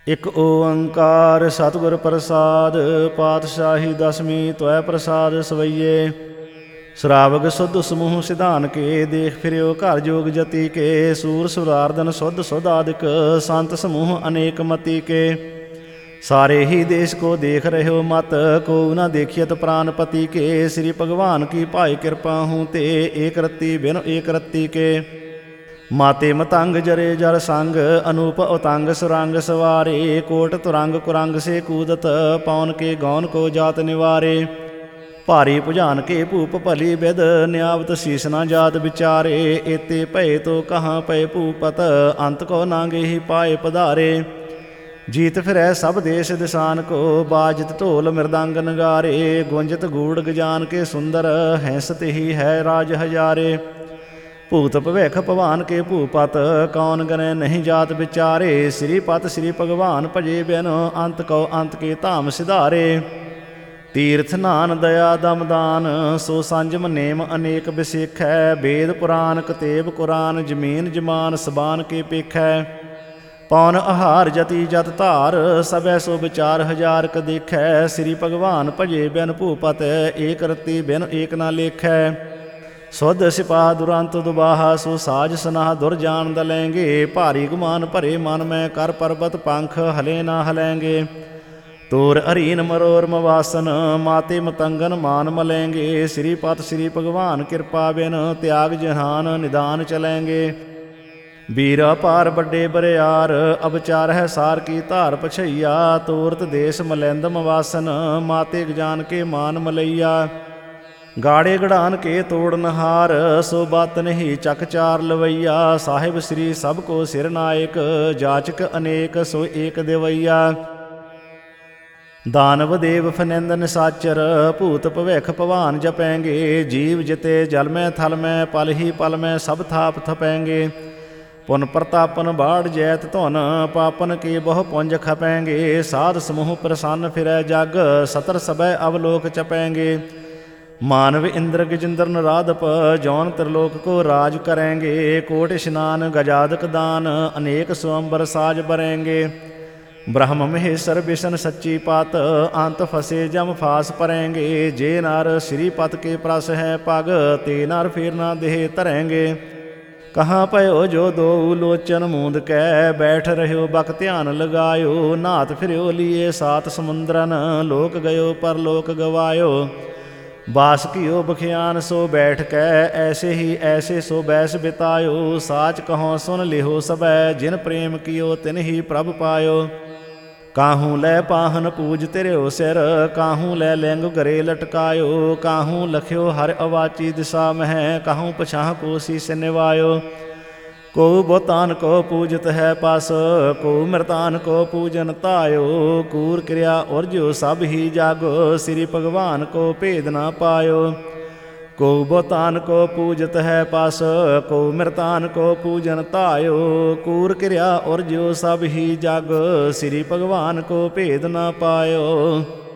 ਇਕ ਓੰਕਾਰ ਸਤਿਗੁਰ ਪ੍ਰਸਾਦ। ਪਾਤਸ਼ਾਹੀ ਦਸਵੀਂ ਤਵੈ ਪ੍ਰਸਾਦ ਸਵਈਏ। ਸ਼ਰਾਵਗ ਸੁਧ ਸਮੂਹ ਸਿਧਾਨ ਕੇ, ਦੇਖ ਫਿਰਿਓ ਘਰ ਜੋਗ ਜਤੀ ਕੇ। ਸੂਰ ਸੁਰਾਰਦਨ ਸੁਧ ਸੁਧ ਆਦਿਕ, ਸੰਤ ਸਮੂਹ ਅਨੇਕ ਮਤੀ ਕੇ। ਸਾਰੇ ਹੀ ਦੇਸ਼ ਕੋ ਦੇਖ ਰਹਿਓ ਮਤ, ਕੋ ਨਾ ਦੇਖਿयत ਪ੍ਰਾਨਪति के। श्री भगवान की भाई कृपा हूँ ते, एक रत्ती बिन एक रत्ती के। माते मतंग जरे जर संग, अनूप उतंग सुरंग सवारे। कोट तुरंग कुरंग से कूदत, पौन के गौन को जात निवारे। भारी भुजान के भूप भली विद, न्यावत शीस न जात विचारे। एते भय तो कहाँ पय भूपत, अंत को नांगे ही पाए पधारे। जीत फिरै सब देश दिसान को, बाजत ढोल मृदंग नगारे। गुंजत गूढ़ गजान के सुंदर, हैंसत ही है राज हजारे। भूत भविख भवान के भूपत, कौन गने नहीं जात विचारे। श्रीपत श्री भगवान भजे बिन, अंत को अंत के धाम सिधारे। तीर्थ नान दया दमदान, सो संजम नेम अनेक बिसेखै। वेद पुराण कतेब कुरान, जमीन जमान सबान के पेखै। पौन आहार जति जत धार, सबै सो विचार हजार क देखै। श्री भगवान भजे बिन भूपत, एक रत्ती बिन एक ना लेखै। सुध सिपाह दुरंत दुबाहा, सो साज सनाह दुर जान दलेंगे। भारी गुमान भरे मन में, कर पर्वत पंख हले ना हलेंगे। तोर हरीन मरोर मवासन, माते मतंगन मान मलेंगे। श्रीपत श्री भगवान कृपा बिन, त्याग जहान निदान चलेंगे। वीर अपार बड़े बरियार, अबचार है सार की धार पछैया। तोरत देश मलैंद मवासन, माते गजान के मान मलैया। गाड़े गड़ान के तोड़नहार, सो बात नहीं चक चार लवैया। साहिब श्री सब को सिर नायक, जाचक अनेक सो एक देवैया। दानव देव फनिंद निसाचर, भूत भविख भवान जपेंगे। जीव जिते जल में थल में, पल ही पल में सब थाप थपेंगे। पुन प्रतापन बाढ़ जैत धुन, पापन के बहु पुंज खपेंगे। साध समूह प्रसन्न फिरै जग, सतर सबै अवलोक चपेंगे। मानव इंद्र गजेंद्र नराधप, जौन त्रिलोक को राज करेंगे। कोट स्नान गजादक दान, अनेक स्वयंवर साज बरेंगे। ब्रह्म महेश्वर विष्णु सच्ची पात, अंत फसे जम फास परेंगे। जे नर श्रीपत के प्रस है पग, ते नर फिर ना देह धरेंगे। कहाँ पयो जो दो लोचन मूंद कै, बैठ रह्यो बक ध्यान लगायो। नात फिर्यो लिए सात समुंदरन, लोक गयो परलोक गवायो। बास कियो बखियान सो बैठ कै, ऐसे ही ऐसे सो बैस बितायो। साच कहो सुन लिहो सबै, जिन प्रेम कियो तिन ही प्रभ पायो। काहूँ लै पाहन पूज तिरयो सिर, काहूँ लै लिंग गरे लटकायो। काहूँ लख्यो हर अवाची दिशा मह, काहूँ पछाह को शीस निवायो। को बोतान को पूजत है पस, को मृतान को पूजन तायो। कूर क्रिया उर्जो सब ही जागो, श्री भगवान को भेद ना पायो। को बोतान को पूजत है पस, को मृतान को पूजन तायो। कूर क्रिया उर्जो सब ही जग, श्री भगवान को भेद न पायो।